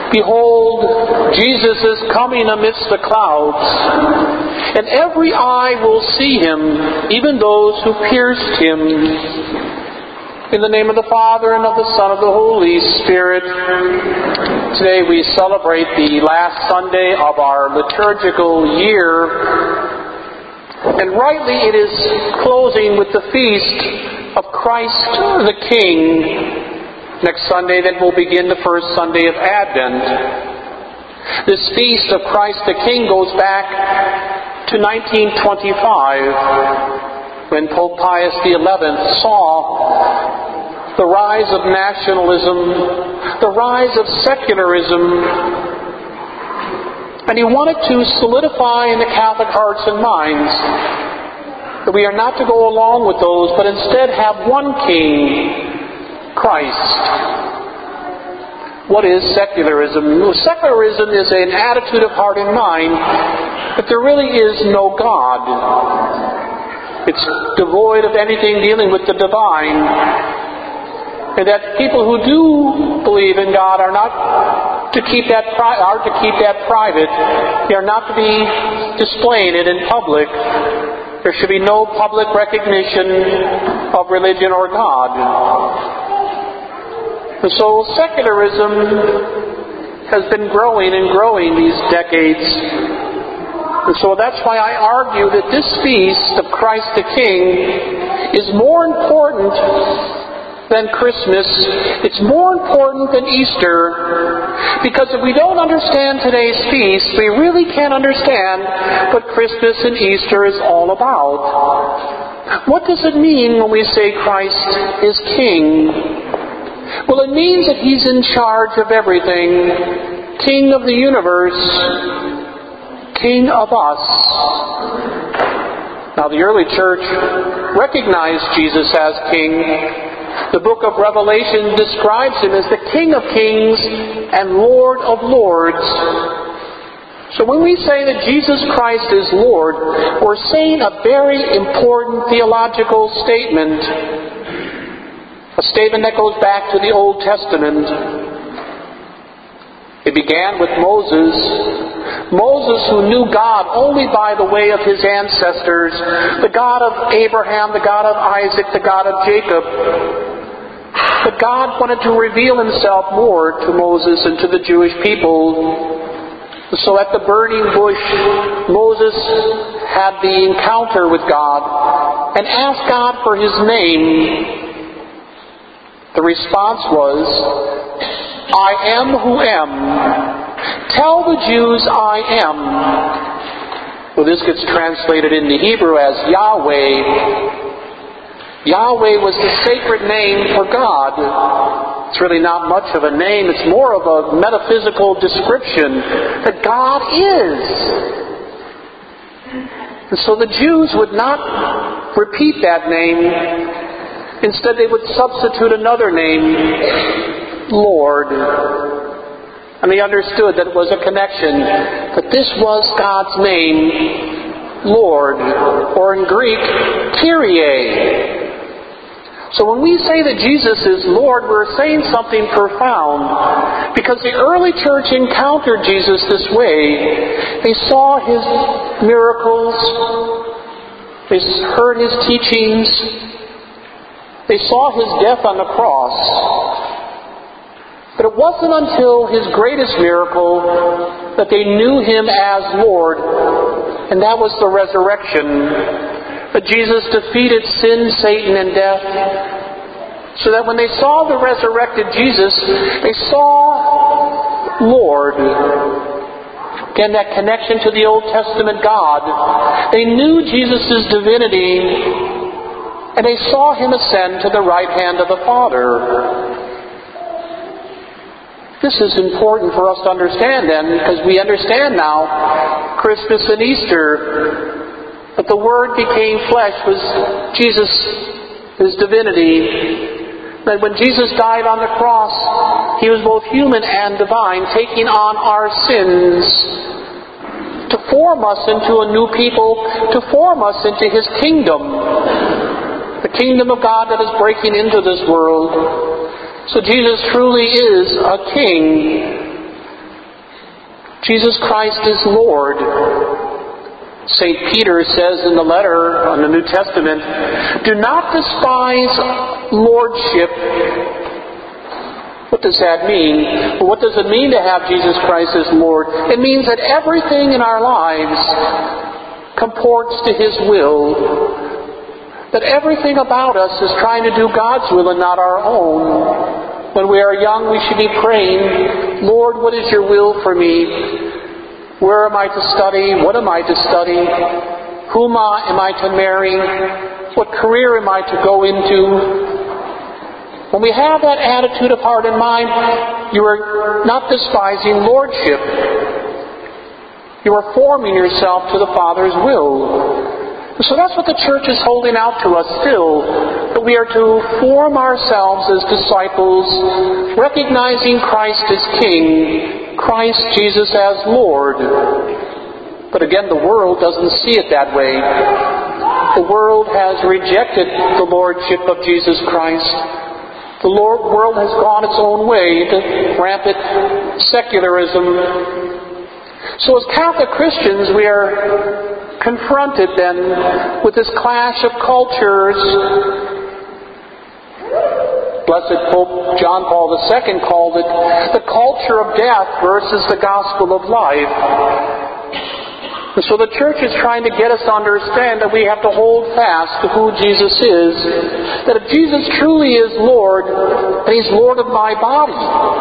Behold, Jesus is coming amidst the clouds, and every eye will see him, even those who pierced him. In the name of the Father, and of the Son, and of the Holy Spirit. Today we celebrate the last Sunday of our liturgical year, and rightly it is closing with the feast of Christ the King. Next Sunday then will begin the first Sunday of Advent. This feast of Christ the King goes back to 1925, when Pope Pius XI saw the rise of nationalism, the rise of secularism, and he wanted to solidify in the Catholic hearts and minds that we are not to go along with those, but instead have one King, Christ. What is secularism? Secularism is an attitude of heart and mind that there really is no God. It's devoid of anything dealing with the divine. And that people who do believe in God are not to keep that private. They are not to be displaying it in public. There should be no public recognition of religion or God. And so secularism has been growing and growing these decades. And so that's why I argue that this feast of Christ the King is more important than Christmas. It's more important than Easter. Because if we don't understand today's feast, we really can't understand what Christmas and Easter is all about. What does it mean when we say Christ is King? Well, it means that He's in charge of everything. King of the universe. King of us. Now, the early church recognized Jesus as King. The book of Revelation describes Him as the King of kings and Lord of lords. So when we say that Jesus Christ is Lord, we're saying a very important theological statement. A statement that goes back to the Old Testament. It began with Moses. Moses, who knew God only by the way of his ancestors, the God of Abraham, the God of Isaac, the God of Jacob. But God wanted to reveal Himself more to Moses and to the Jewish people. So at the burning bush, Moses had the encounter with God and asked God for His name. The response was, I am who am. Tell the Jews I am. Well, this gets translated into Hebrew as Yahweh. Yahweh was the sacred name for God. It's really not much of a name. It's more of a metaphysical description that God is. And so the Jews would not repeat that name. Instead, they would substitute another name, Lord. And they understood that it was a connection, that this was God's name, Lord, or in Greek, Kyrie. So when we say that Jesus is Lord, we're saying something profound. Because the early church encountered Jesus this way. They saw His miracles. They heard His teachings. They saw His death on the cross. But it wasn't until His greatest miracle that they knew Him as Lord, and that was the resurrection. That Jesus defeated sin, Satan, and death. So that when they saw the resurrected Jesus, they saw Lord. Again, that connection to the Old Testament God. They knew Jesus' divinity, and they saw Him ascend to the right hand of the Father. This is important for us to understand then, because we understand now Christmas and Easter, that the Word became flesh was Jesus, His divinity. That when Jesus died on the cross, He was both human and divine, taking on our sins to form us into a new people, to form us into His kingdom. The kingdom of God that is breaking into this world. So Jesus truly is a king. Jesus Christ is Lord. St. Peter says in the letter on the New Testament, do not despise lordship. What does that mean? What does it mean to have Jesus Christ as Lord? It means that everything in our lives comports to His will. That everything about us is trying to do God's will and not our own. When we are young, we should be praying, Lord, what is your will for me? Where am I to study? What am I to study? Whom am I to marry? What career am I to go into? When we have that attitude of heart and mind, you are not despising lordship. You are forming yourself to the Father's will. So that's what the church is holding out to us still, that we are to form ourselves as disciples, recognizing Christ as King, Christ Jesus as Lord. But again, the world doesn't see it that way. The world has rejected the lordship of Jesus Christ. The world has gone its own way into rampant secularism. So as Catholic Christians, we are confronted then with this clash of cultures. Blessed Pope John Paul II called it the culture of death versus the gospel of life. And so the church is trying to get us to understand that we have to hold fast to who Jesus is. That if Jesus truly is Lord, then He's Lord of my body.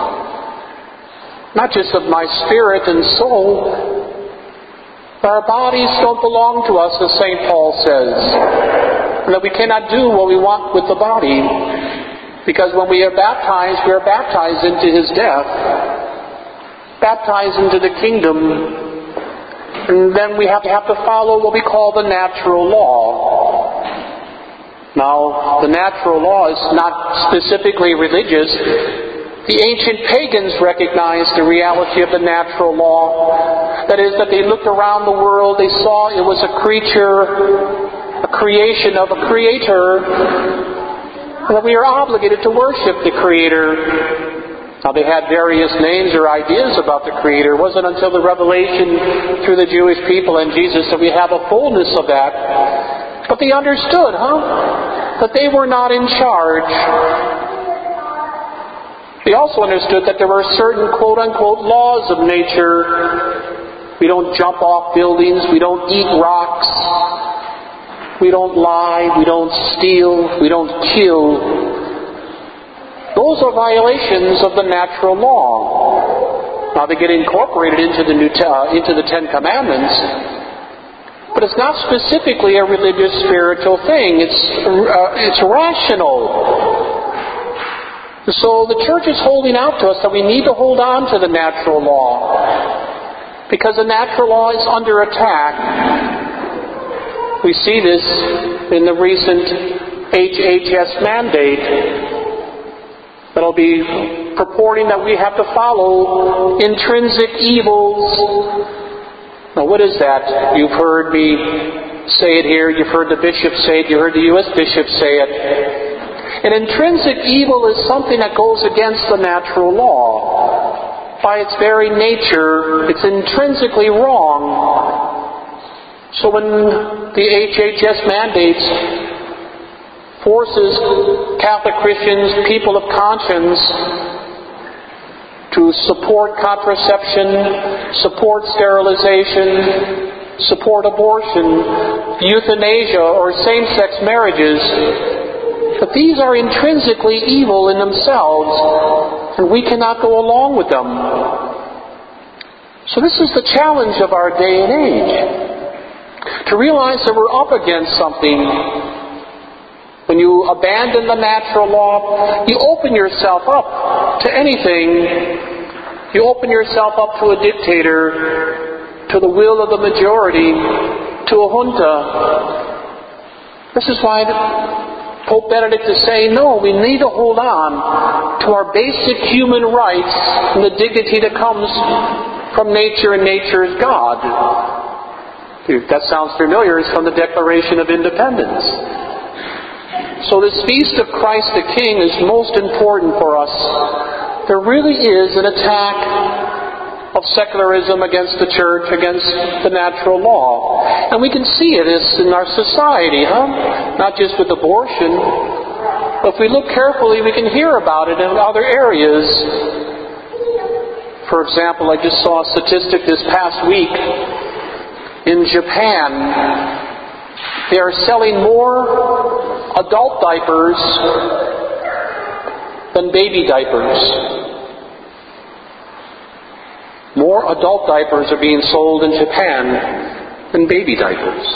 Not just of my spirit and soul. Our bodies don't belong to us, as St. Paul says. And that we cannot do what we want with the body. Because when we are baptized into His death. Baptized into the kingdom. And then we have to follow what we call the natural law. Now, the natural law is not specifically religious. The ancient pagans recognized the reality of the natural law. That is, that they looked around the world, they saw it was a creature, a creation of a creator, and that we are obligated to worship the Creator. Now, they had various names or ideas about the Creator. It wasn't until the revelation through the Jewish people and Jesus that we have a fullness of that. But they understood, that they were not in charge. They also understood that there were certain quote-unquote laws of nature. We don't jump off buildings. We don't eat rocks. We don't lie. We don't steal. We don't kill. Those are violations of the natural law. Now they get incorporated into the Ten Commandments, but it's not specifically a religious, spiritual thing. It's rational. So the church is holding out to us that we need to hold on to the natural law, because the natural law is under attack. We see this in the recent HHS mandate. That'll be purporting that we have to follow intrinsic evils. Now, what is that? You've heard me say it here. You've heard the bishop say it. You heard the U.S. bishop say it. An intrinsic evil is something that goes against the natural law. By its very nature, it's intrinsically wrong. So when the HHS mandates forces Catholic Christians, people of conscience, to support contraception, support sterilization, support abortion, euthanasia, or same-sex marriages. But these are intrinsically evil in themselves, and we cannot go along with them. So this is the challenge of our day and age. To realize that we're up against something. When you abandon the natural law, you open yourself up to anything. You open yourself up to a dictator, to the will of the majority, to a junta. This is why Pope Benedict is saying, no, we need to hold on to our basic human rights and the dignity that comes from nature, and nature is God. If that sounds familiar, it's from the Declaration of Independence. So this feast of Christ the King is most important for us. There really is an attack of secularism against the church, against the natural law. And we can see it in our society, not just with abortion. But if we look carefully, we can hear about it in other areas. For example, I just saw a statistic this past week. In Japan, they are selling more adult diapers than baby diapers. More adult diapers are being sold in Japan than baby diapers.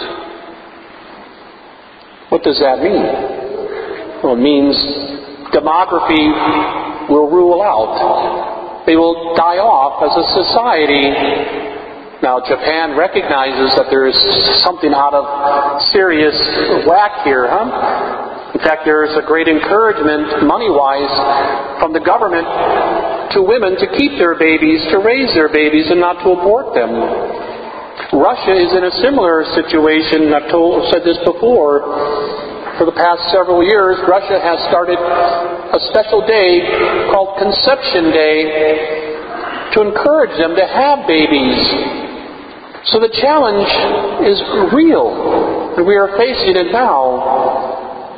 What does that mean? Well, it means demography will rule out. They will die off as a society. Now, Japan recognizes that there is something out of serious whack here, In fact, there is a great encouragement, money-wise, from the government to women to keep their babies, to raise their babies, and not to abort them. Russia is in a similar situation. I've said this before. For the past several years, Russia has started a special day called Conception Day to encourage them to have babies. So the challenge is real, and we are facing it now.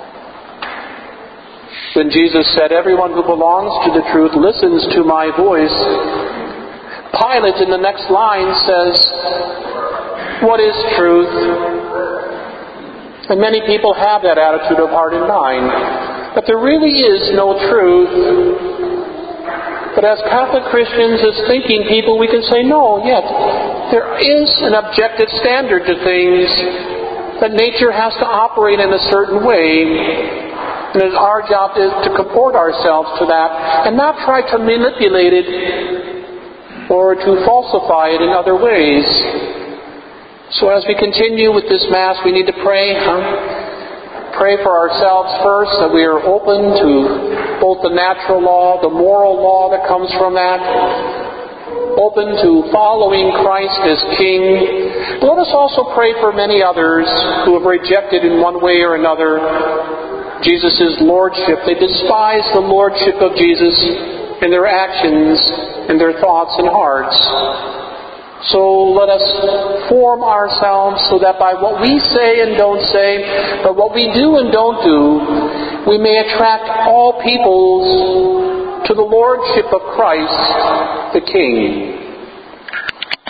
When Jesus said, "Everyone who belongs to the truth listens to my voice," Pilate in the next line says, "What is truth?" And many people have that attitude of heart and mind, that there really is no truth. But as Catholic Christians, as thinking people, we can say, no, yet there is an objective standard to things, that nature has to operate in a certain way. And it's our job to comport ourselves to that and not try to manipulate it or to falsify it in other ways. So as we continue with this Mass, we need to pray. Pray for ourselves first, that we are open to both the natural law, the moral law that comes from that, open to following Christ as King. But let us also pray for many others who have rejected in one way or another Jesus' Lordship. They despise the Lordship of Jesus in their actions, in their thoughts and hearts. So let us form ourselves so that by what we say and don't say, but what we do and don't do, we may attract all peoples to the Lordship of Christ, the King.